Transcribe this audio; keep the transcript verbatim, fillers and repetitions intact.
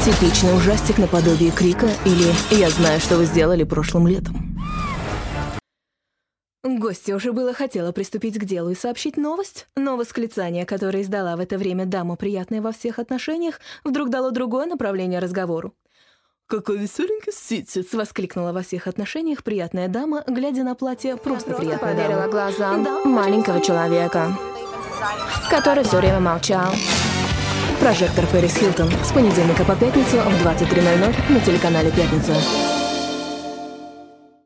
Типичный ужастик наподобие Крика или «Я знаю, что вы сделали прошлым летом». Гостья уже было хотела приступить к делу и сообщить новость, но восклицание, которое издала в это время дама, приятная во всех отношениях, вдруг дало другое направление разговору. «Какой веселенький ситец!» — воскликнула во всех отношениях приятная дама, глядя на платье просто приятной дамы. Поверила глазам маленького человека, который все время молчал. Прожектор Пэрис Хилтон с понедельника по пятницу в двадцать три ноль ноль на телеканале «Пятница».